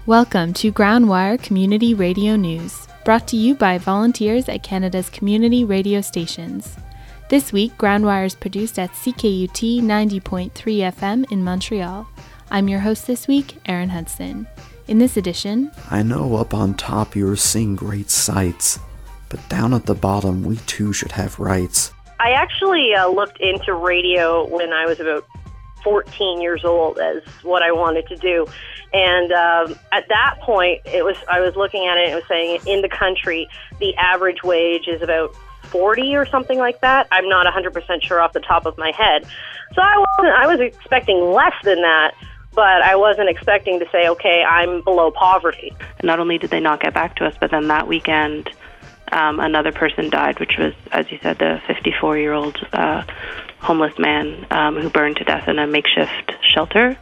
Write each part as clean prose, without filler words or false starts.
Welcome to Groundwire Community Radio News, brought to you by volunteers at Canada's community radio stations. This week, Groundwire is produced at CKUT 90.3 FM in Montreal. I'm your host this week, Erin Hudson. In this edition, I know up on top you are seeing great sights, but down at the bottom we too should have rights. I actually looked into radio when I was about 14 years old as what I wanted to do. And at that point, I was looking at it and it was saying in the country, the average wage is about 40 or something like that. I'm not 100% sure off the top of my head. So I was expecting less than that, but I wasn't expecting to say, okay, I'm below poverty. Not only did they not get back to us, but then that weekend, another person died, which was, as you said, the 54-year-old homeless man who burned to death in a makeshift shelter.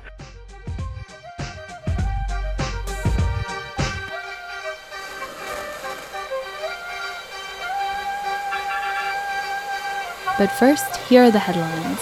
But first, here are the headlines.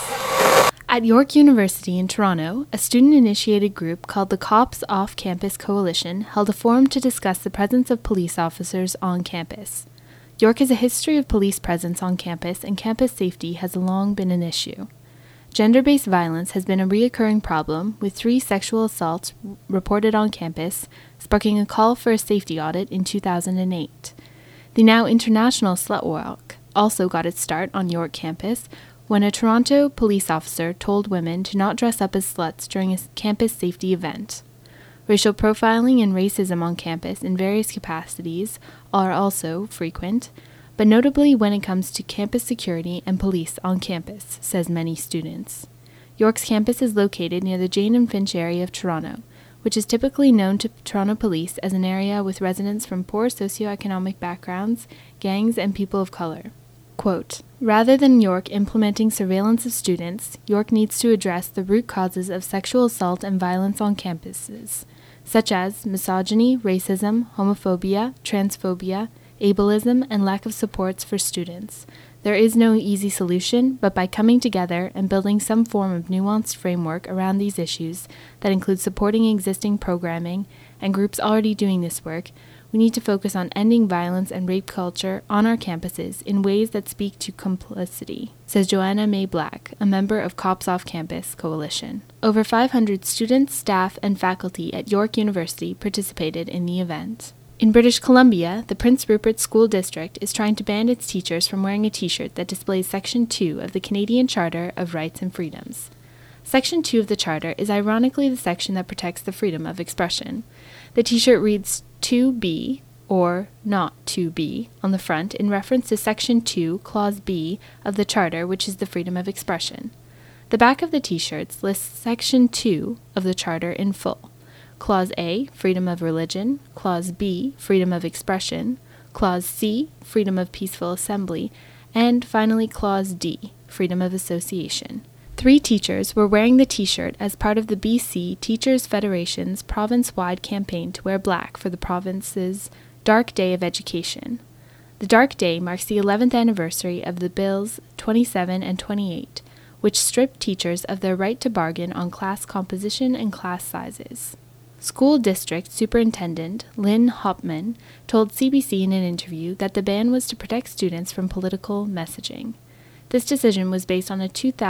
At York University in Toronto, a student-initiated group called the Cops Off Campus Coalition held a forum to discuss the presence of police officers on campus. York has a history of police presence on campus, and campus safety has long been an issue. Gender-based violence has been a reoccurring problem, with 3 sexual assaults reported on campus, sparking a call for a safety audit in 2008. The now international slut walk also got its start on York campus when a Toronto police officer told women to not dress up as sluts during a campus safety event. Racial profiling and racism on campus in various capacities are also frequent, but notably when it comes to campus security and police on campus, says many students. York's campus is located near the Jane and Finch area of Toronto, which is typically known to Toronto police as an area with residents from poor socioeconomic backgrounds, gangs, and people of color. Quote, rather than York implementing surveillance of students, York needs to address the root causes of sexual assault and violence on campuses, such as misogyny, racism, homophobia, transphobia, ableism, and lack of supports for students. There is no easy solution, but by coming together and building some form of nuanced framework around these issues that includes supporting existing programming and groups already doing this work, we need to focus on ending violence and rape culture on our campuses in ways that speak to complicity, says Joanna May Black, a member of Cops Off Campus Coalition. Over 500 students, staff, and faculty at York University participated in the event. In British Columbia, the Prince Rupert School District is trying to ban its teachers from wearing a t-shirt that displays Section 2 of the Canadian Charter of Rights and Freedoms. Section 2 of the Charter is ironically the section that protects the freedom of expression. The t-shirt reads "to be" or "not to be" on the front in reference to Section 2, Clause B of the Charter, which is the freedom of expression. The back of the t-shirts lists Section 2 of the Charter in full. Clause A, freedom of religion, Clause B, freedom of expression, Clause C, freedom of peaceful assembly, and finally Clause D, freedom of association. 3 teachers were wearing the t-shirt as part of the BC Teachers Federation's province-wide campaign to wear black for the province's Dark Day of Education. The Dark Day marks the 11th anniversary of the Bills 27 and 28, which stripped teachers of their right to bargain on class composition and class sizes. School District Superintendent Lynn Hopman told CBC in an interview that the ban was to protect students from political messaging. This decision was based on a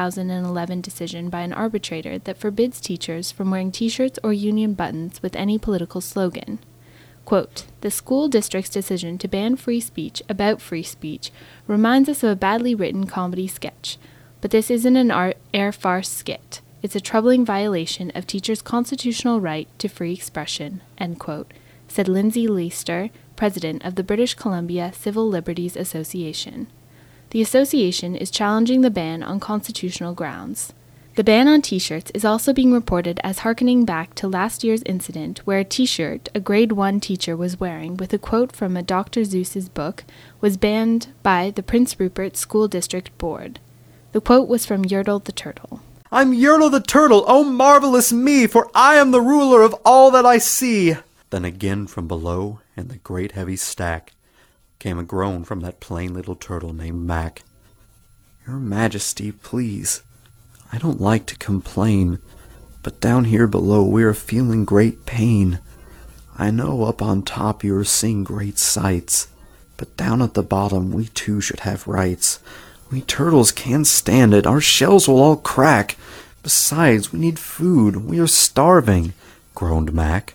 2011 decision by an arbitrator that forbids teachers from wearing t-shirts or union buttons with any political slogan. Quote, the school district's decision to ban free speech about free speech reminds us of a badly written comedy sketch, but this isn't an air farce skit. It's a troubling violation of teachers' constitutional right to free expression, end quote, said Lindsay Leister, president of the British Columbia Civil Liberties Association. The association is challenging the ban on constitutional grounds. The ban on t-shirts is also being reported as harkening back to last year's incident where a t-shirt a grade 1 teacher was wearing with a quote from a Dr. Seuss's book was banned by the Prince Rupert School District Board. The quote was from Yertle the Turtle. I'm Yertle the Turtle, oh marvelous me, for I am the ruler of all that I see. Then again from below, in the great heavy stack, came a groan from that plain little turtle named Mac. Your Majesty, please, I don't like to complain, but down here below we are feeling great pain. I know up on top you're seeing great sights, but down at the bottom we too should have rights. We turtles can't stand it, our shells will all crack. Besides, we need food, we are starving, groaned Mac.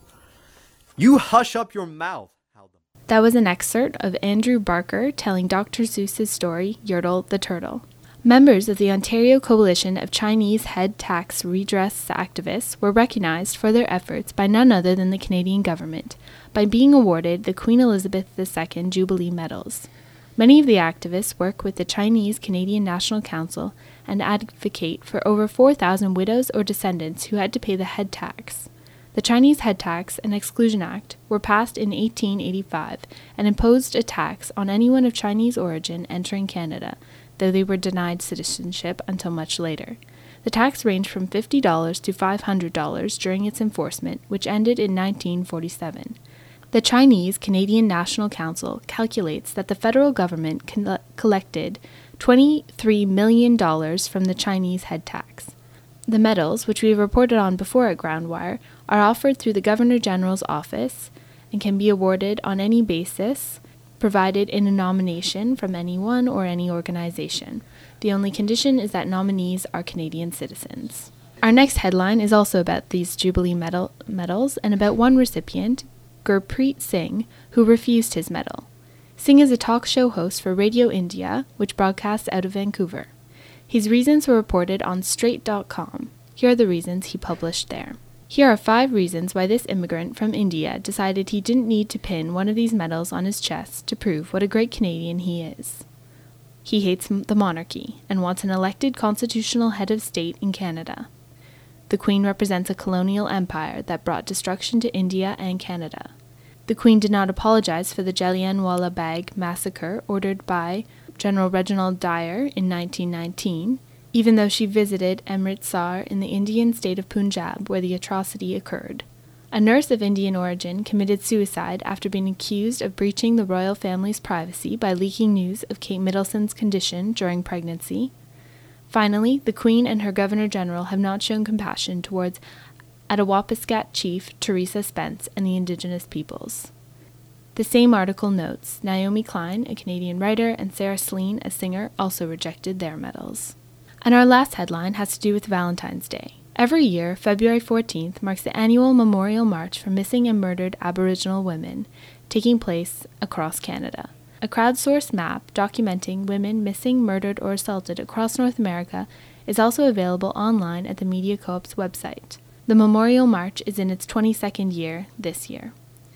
You hush up your mouth. That was an excerpt of Andrew Barker telling Dr. Seuss's story, Yertle the Turtle. Members of the Ontario Coalition of Chinese Head Tax Redress Activists were recognized for their efforts by none other than the Canadian government by being awarded the Queen Elizabeth II Jubilee Medals. Many of the activists work with the Chinese Canadian National Council and advocate for over 4,000 widows or descendants who had to pay the head tax. The Chinese Head Tax and Exclusion Act were passed in 1885 and imposed a tax on anyone of Chinese origin entering Canada, though they were denied citizenship until much later. The tax ranged from $50 to $500 during its enforcement, which ended in 1947. The Chinese Canadian National Council calculates that the federal government collected $23 million from the Chinese head tax. The medals, which we reported on before at Groundwire, are offered through the Governor General's office and can be awarded on any basis provided in a nomination from anyone or any organization. The only condition is that nominees are Canadian citizens. Our next headline is also about these Jubilee medals and about one recipient, Gurpreet Singh, who refused his medal. Singh is a talk show host for Radio India, which broadcasts out of Vancouver. His reasons were reported on Straight.com. Here are the reasons he published there. Here are 5 reasons why this immigrant from India decided he didn't need to pin one of these medals on his chest to prove what a great Canadian he is. He hates the monarchy and wants an elected constitutional head of state in Canada. The Queen represents a colonial empire that brought destruction to India and Canada. The Queen did not apologize for the Jallianwala Bagh massacre ordered by General Reginald Dyer in 1919, even though she visited Amritsar in the Indian state of Punjab where the atrocity occurred. A nurse of Indian origin committed suicide after being accused of breaching the royal family's privacy by leaking news of Kate Middleton's condition during pregnancy. Finally, the Queen and her Governor-General have not shown compassion towards Attawapiskat Chief Teresa Spence and the Indigenous peoples. The same article notes Naomi Klein, a Canadian writer, and Sarah Slean, a singer, also rejected their medals. And our last headline has to do with Valentine's Day. Every year, February 14th marks the annual memorial march for missing and murdered Aboriginal women, taking place across Canada. A crowdsourced map documenting women missing, murdered, or assaulted across North America is also available online at the Media Co-op's website. The Memorial March is in its 22nd year this year.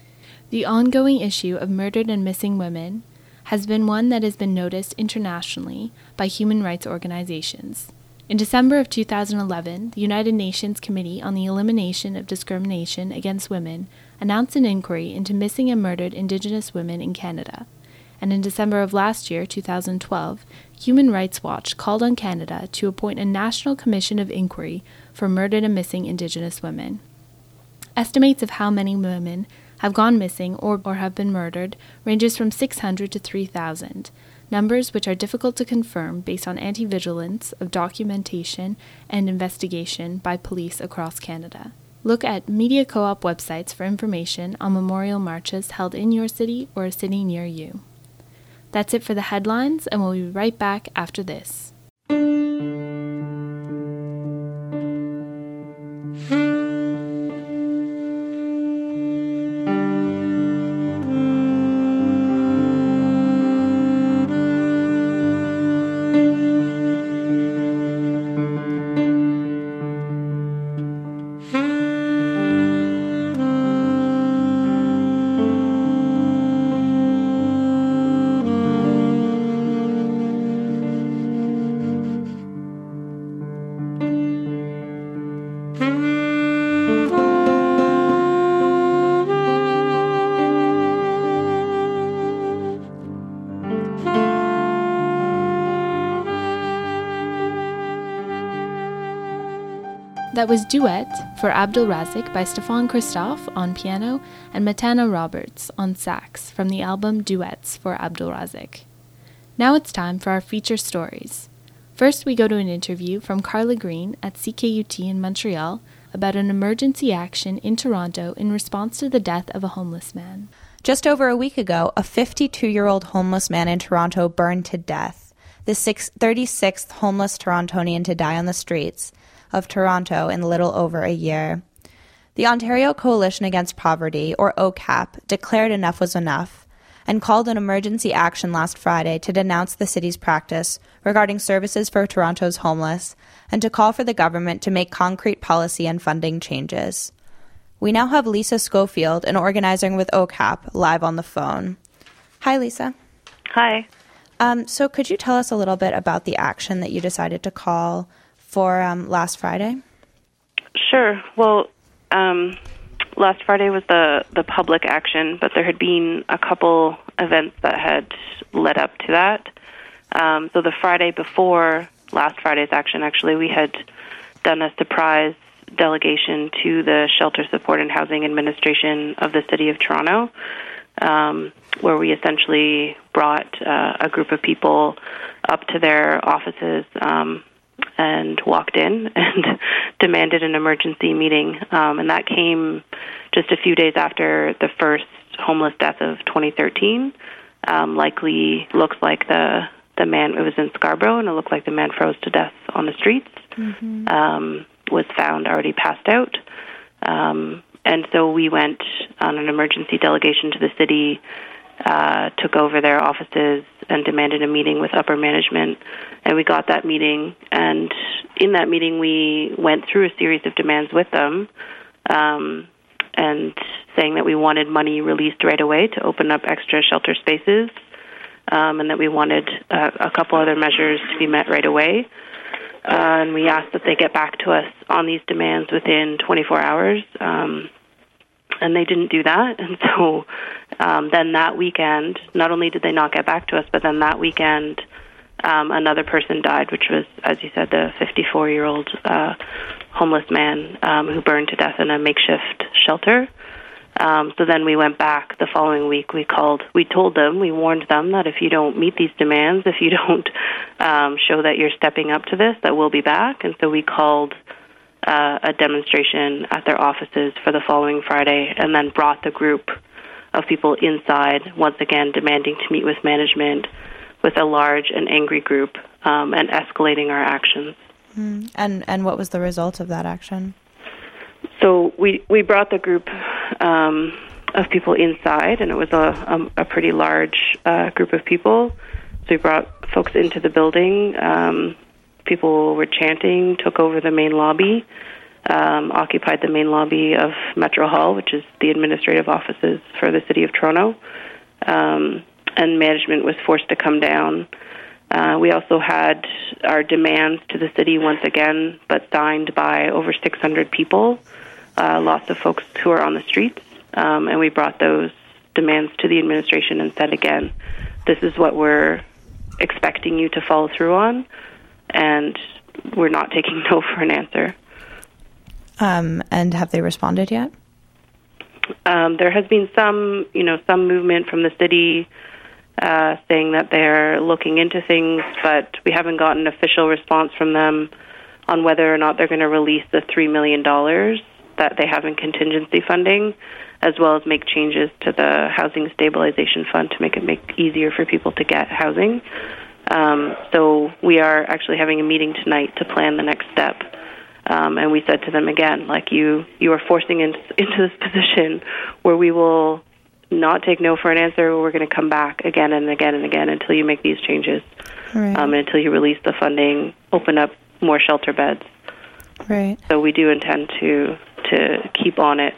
The ongoing issue of murdered and missing women has been one that has been noticed internationally by human rights organizations. In December of 2011, the United Nations Committee on the Elimination of Discrimination Against Women announced an inquiry into missing and murdered Indigenous women in Canada. And in December of last year, 2012, Human Rights Watch called on Canada to appoint a National Commission of Inquiry for murdered and missing Indigenous women. Estimates of how many women have gone missing or have been murdered ranges from 600 to 3,000, numbers which are difficult to confirm based on anti-vigilance of documentation and investigation by police across Canada. Look at Media Co-op websites for information on memorial marches held in your city or a city near you. That's it for the headlines, and we'll be right back after this. That was Duet for Abdul Razik by Stefan Christoph on piano and Matana Roberts on sax from the album Duets for Abdul Razik. Now it's time for our feature stories. First, we go to an interview from Carla Green at CKUT in Montreal about an emergency action in Toronto in response to the death of a homeless man. Just over a week ago, a 52-year-old homeless man in Toronto burned to death, the 36th homeless Torontonian to die on the streets of Toronto in little over a year. The Ontario Coalition Against Poverty, or OCAP, declared enough was enough and called an emergency action last Friday to denounce the city's practice regarding services for Toronto's homeless and to call for the government to make concrete policy and funding changes. We now have Lisa Schofield, an organizer with OCAP, live on the phone. Hi, Lisa. Hi. So could you tell us a little bit about the action that you decided to call for last Friday? Sure. Well, last Friday was the public action, but there had been a couple events that had led up to that. So the Friday before last Friday's action, actually, we had done a surprise delegation to the Shelter Support and Housing Administration of the City of Toronto, where we essentially brought a group of people up to their offices and walked in and demanded an emergency meeting. And that came just a few days after the first homeless death of 2013. Likely looks like the man, it was in Scarborough, and it looked like the man froze to death on the streets, was found already passed out. And so we went on an emergency delegation to the city, took over their offices and demanded a meeting with upper management. And we got that meeting. And in that meeting, we went through a series of demands with them, and saying that we wanted money released right away to open up extra shelter spaces, and that we wanted a couple other measures to be met right away. And we asked that they get back to us on these demands within 24 hours. And they didn't do that. And so then that weekend, not only did they not get back to us, but then that weekend another person died, which was, as you said, the 54-year-old homeless man who burned to death in a makeshift shelter. So then we went back the following week. We told them, we warned them that if you don't meet these demands, if you don't show that you're stepping up to this, that we'll be back. And so we called a demonstration at their offices for the following Friday, and then brought the group of people inside, once again demanding to meet with management with a large and angry group, and escalating our actions. And what was the result of that action? So we brought the group of people inside, and it was a pretty large group of people. So we brought folks into the building. People were chanting, took over the main lobby, occupied the main lobby of Metro Hall, which is the administrative offices for the City of Toronto, and management was forced to come down. We also had our demands to the city once again, but signed by over 600 people, lots of folks who are on the streets, and we brought those demands to the administration and said again, this is what we're expecting you to follow through on, and we're not taking no for an answer. And have they responded yet? There has been some movement from the city saying that they're looking into things, but we haven't gotten an official response from them on whether or not they're going to release the $3 million that they have in contingency funding, as well as make changes to the Housing Stabilization Fund to make it easier for people to get housing. So we are actually having a meeting tonight to plan the next step. And we said to them again, like, you are forcing into this position where we will not take no for an answer. We're going to come back again and again and again until you make these changes, right. And until you release the funding, open up more shelter beds. Right. So we do intend to keep on it.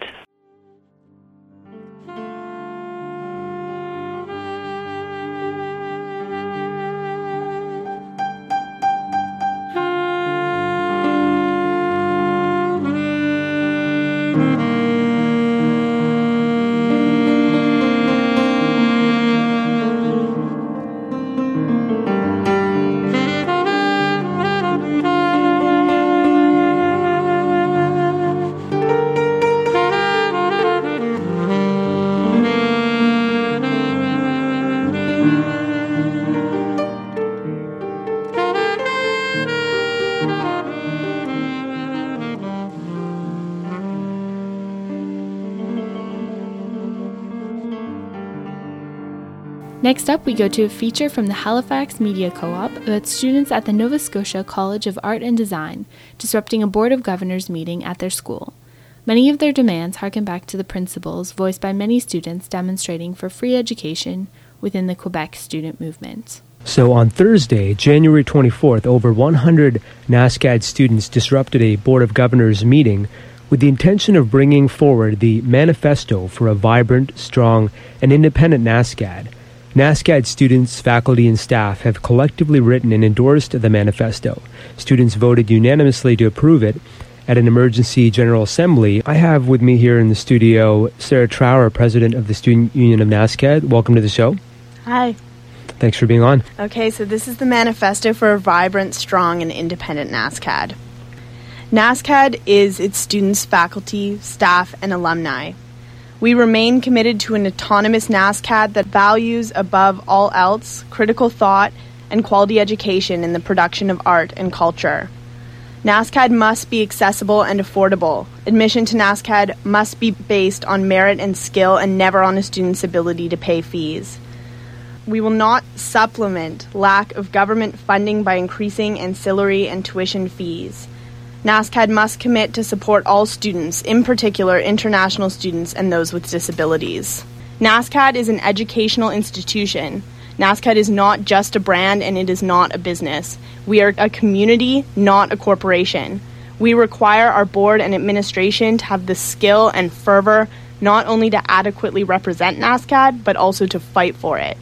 Next up, we go to a feature from the Halifax Media Co-op about students at the Nova Scotia College of Art and Design disrupting a Board of Governors meeting at their school. Many of their demands harken back to the principles voiced by many students demonstrating for free education within the Quebec student movement. So on Thursday, January 24th, over 100 NASCAD students disrupted a Board of Governors meeting with the intention of bringing forward the Manifesto for a Vibrant, Strong, and Independent NASCAD. NASCAD students, faculty, and staff have collectively written and endorsed the manifesto. Students voted unanimously to approve it at an emergency General Assembly. I have with me here in the studio Sarah Trower, President of the Student Union of NASCAD. Welcome to the show. Hi. Thanks for being on. Okay, so this is the manifesto for a vibrant, strong, and independent NASCAD. NASCAD is its students, faculty, staff, and alumni. We remain committed to an autonomous NASCAD that values, above all else, critical thought and quality education in the production of art and culture. NASCAD must be accessible and affordable. Admission to NASCAD must be based on merit and skill and never on a student's ability to pay fees. We will not supplement lack of government funding by increasing ancillary and tuition fees. NASCAD must commit to support all students, in particular international students and those with disabilities. NASCAD is an educational institution. NASCAD is not just a brand and it is not a business. We are a community, not a corporation. We require our board and administration to have the skill and fervor not only to adequately represent NASCAD, but also to fight for it.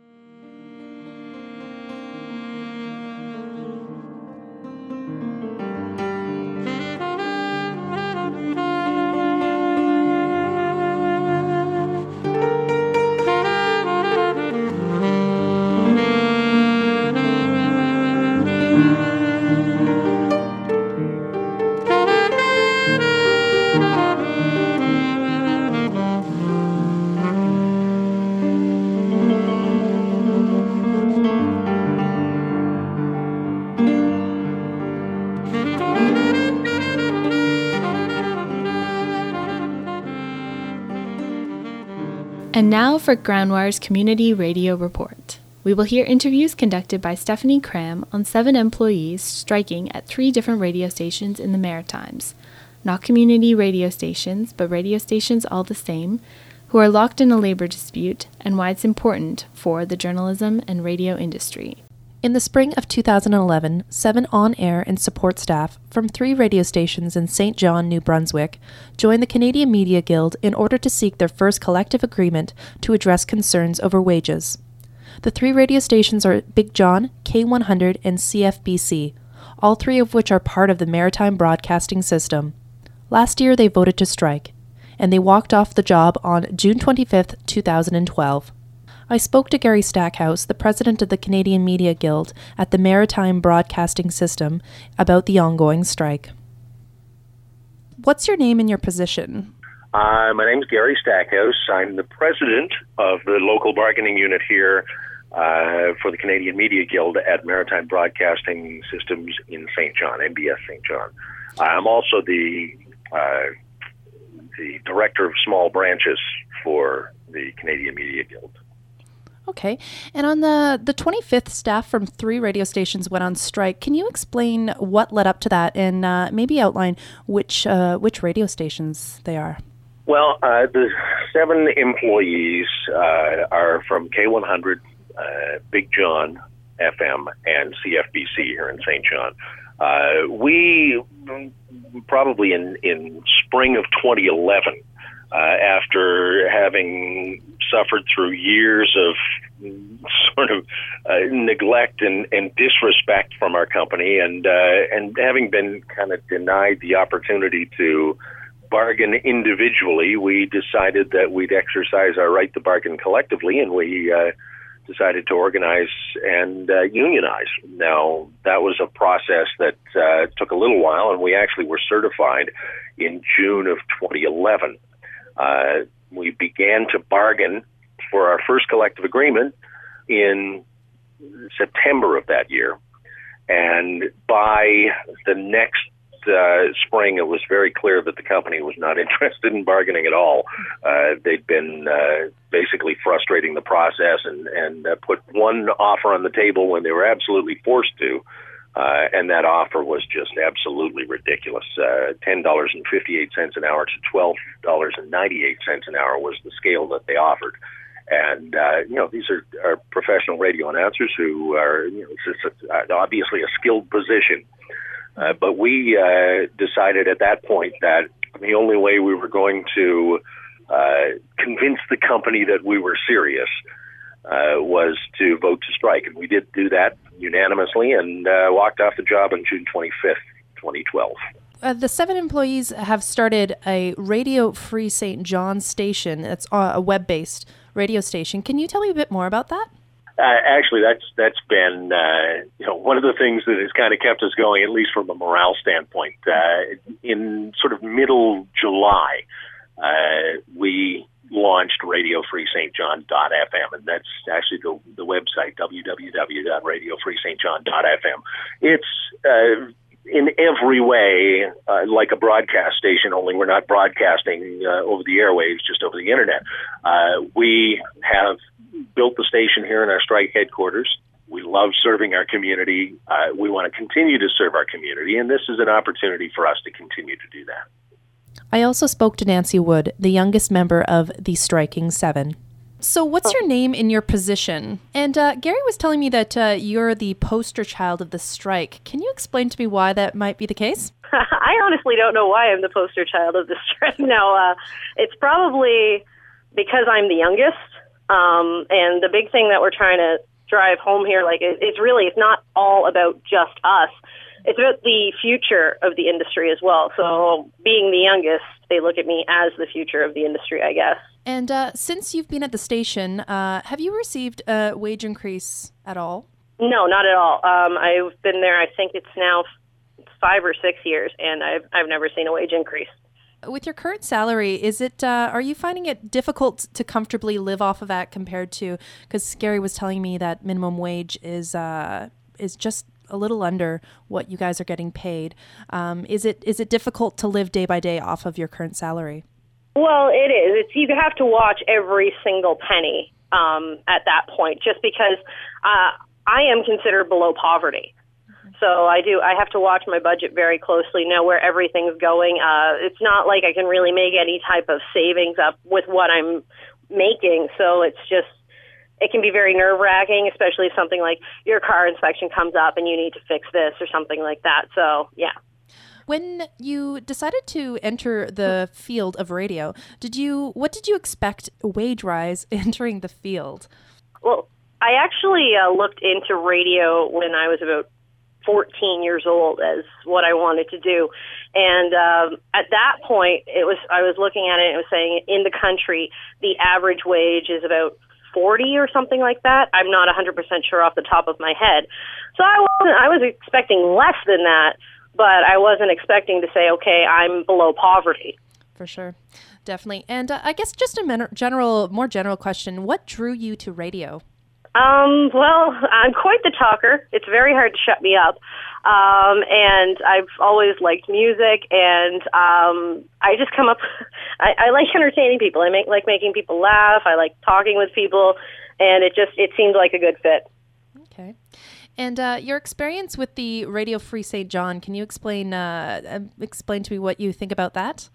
And now for Groundwire's Community Radio Report. We will hear interviews conducted by Stephanie Cram on 7 employees striking at 3 different radio stations in the Maritimes. Not community radio stations, but radio stations all the same, who are locked in a labor dispute and why it's important for the journalism and radio industry. In the spring of 2011, 7 on-air and support staff from 3 radio stations in St. John, New Brunswick, joined the Canadian Media Guild in order to seek their first collective agreement to address concerns over wages. The 3 radio stations are Big John, K100, and CFBC, all 3 of which are part of the Maritime Broadcasting System. Last year they voted to strike, and they walked off the job on June 25, 2012. I spoke to Gary Stackhouse, the president of the Canadian Media Guild at the Maritime Broadcasting System, about the ongoing strike. What's your name and your position? My name's Gary Stackhouse. I'm the president of the local bargaining unit here for the Canadian Media Guild at Maritime Broadcasting Systems in St. John, MBS St. John. I'm also the director of small branches for the Canadian Media Guild. Okay. And on the 25th, staff from 3 radio stations went on strike. Can you explain what led up to that and maybe outline which radio stations they are? Well, the 7 employees are from K100, Big John FM, and CFBC here in St. John. We probably in spring of 2011, after having suffered through years of sort of neglect and disrespect from our company, and having been kind of denied the opportunity to bargain individually, we decided that we'd exercise our right to bargain collectively, and we decided to organize and unionize. Now, that was a process that took a little while, and we actually were certified in June of 2011. We began to bargain for our first collective agreement in September of that year, and by the next spring, it was very clear that the company was not interested in bargaining at all. They'd been basically frustrating the process and put one offer on the table when they were absolutely forced to. And that offer was just absolutely ridiculous. $10.58 an hour to $12.98 an hour was the scale that they offered. And, these are professional radio announcers who are, it's obviously a skilled position. But we decided at that point that the only way we were going to convince the company that we were serious was to vote to strike. And we did do that unanimously and walked off the job on June 25th, 2012. The 7 employees have started a Radio Free St. John station. It's a web-based radio station. Can you tell me a bit more about that? Actually, that's been one of the things that has kind of kept us going, at least from a morale standpoint. In sort of middle July, we launched RadioFreeSt.John.fm, and that's actually the website, www.RadioFreeStJohn.fm. It's in every way like a broadcast station, only we're not broadcasting over the airwaves, just over the internet. We have built the station here in our strike headquarters. We love serving our community. We want to continue to serve our community, and this is an opportunity for us to continue to do that. I also spoke to Nancy Wood, the youngest member of the Striking 7. So what's your name in your position? And Gary was telling me that you're the poster child of the strike. Can you explain to me why that might be the case? I honestly don't know why I'm the poster child of the strike. No, it's probably because I'm the youngest. And the big thing that we're trying to drive home here, it's not all about just us. It's about the future of the industry as well. So being the youngest, they look at me as the future of the industry, I guess. And since you've been at the station, have you received a wage increase at all? No, not at all. I've been there, I think it's now 5 or 6 years, and I've never seen a wage increase. With your current salary, is it? Are you finding it difficult to comfortably live off of that compared to? Because Gary was telling me that minimum wage is just a little under what you guys are getting paid. Is it difficult to live day by day off of your current salary? Well, it is. You have to watch every single penny at that point, just because I am considered below poverty. So I have to watch my budget very closely, know where everything's going. It's not like I can really make any type of savings up with what I'm making. So it can be very nerve-wracking, especially if something like your car inspection comes up and you need to fix this or something like that. So, yeah. When you decided to enter the field of radio, what did you expect wage-wise entering the field? Well, I actually looked into radio when I was about 14 years old as what I wanted to do. And at that point, I was looking at it and it was saying in the country, the average wage is about 40 or something like that. I'm not 100% sure off the top of my head. So I was expecting less than that, but I wasn't expecting to say, okay, I'm below poverty. For sure. Definitely. And I guess just a more general question, what drew you to radio? Well, I'm quite the talker. It's very hard to shut me up. And I've always liked music, and I just come up, I like entertaining people. I like making people laugh. I like talking with people, and it seemed like a good fit. Okay. And your experience with the Radio Free St. John, can you explain to me what you think about that?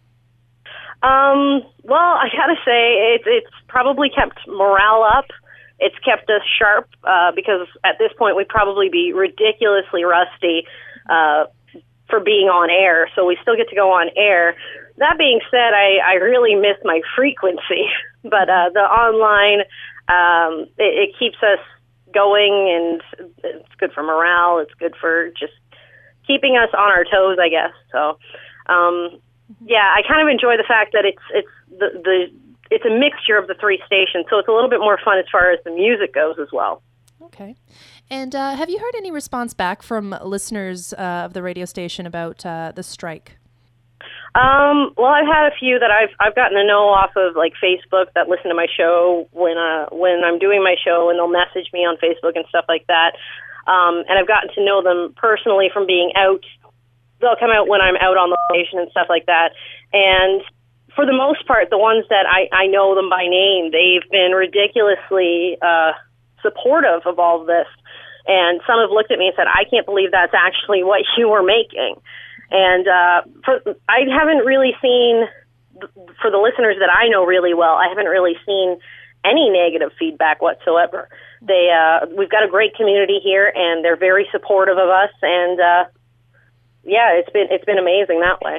Well, I gotta say, it's probably kept morale up. It's kept us sharp because at this point we'd probably be ridiculously rusty for being on air. So we still get to go on air. That being said, I really miss my frequency. But the online, it keeps us going, and it's good for morale. It's good for just keeping us on our toes, I guess. So, yeah, I kind of enjoy the fact that it's a mixture of the 3 stations, so it's a little bit more fun as far as the music goes as well. Okay. And have you heard any response back from listeners of the radio station about the strike? Well, I've had a few that I've gotten to know off of like Facebook that listen to my show when I'm doing my show, and they'll message me on Facebook and stuff like that. And I've gotten to know them personally from being out they'll come out when I'm out on location and stuff like that. And for the most part, the ones that I know them by name, they've been ridiculously supportive of all of this. And some have looked at me and said, I can't believe that's actually what you were making. And I haven't really seen, for the listeners that I know really well, I haven't really seen any negative feedback whatsoever. We've got a great community here, and they're very supportive of us. And yeah, it's been amazing that way.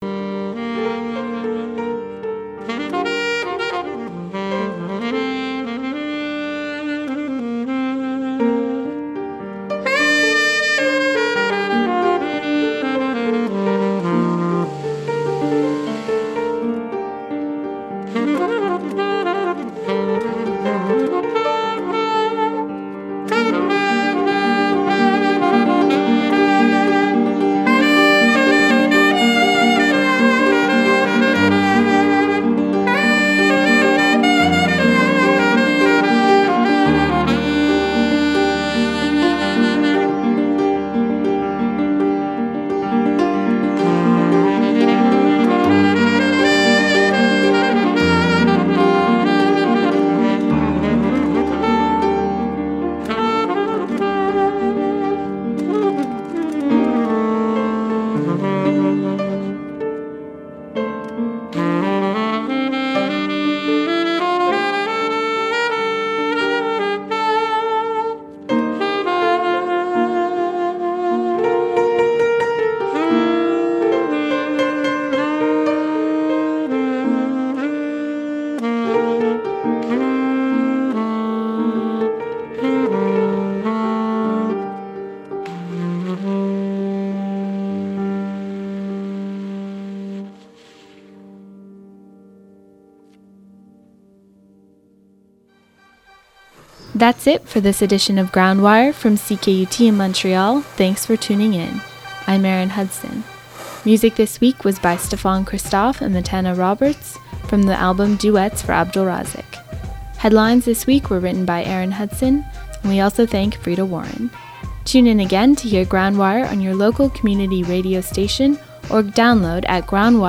That's it for this edition of Groundwire from CKUT in Montreal. Thanks for tuning in. I'm Erin Hudson. Music this week was by Stefan Christophe and Matana Roberts from the album Duets for Abdul Razik. Headlines this week were written by Erin Hudson, and we also thank Frida Warren. Tune in again to hear Groundwire on your local community radio station or download at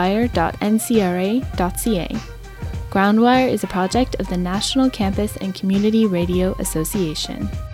groundwire.ncra.ca. Groundwire is a project of the National Campus and Community Radio Association.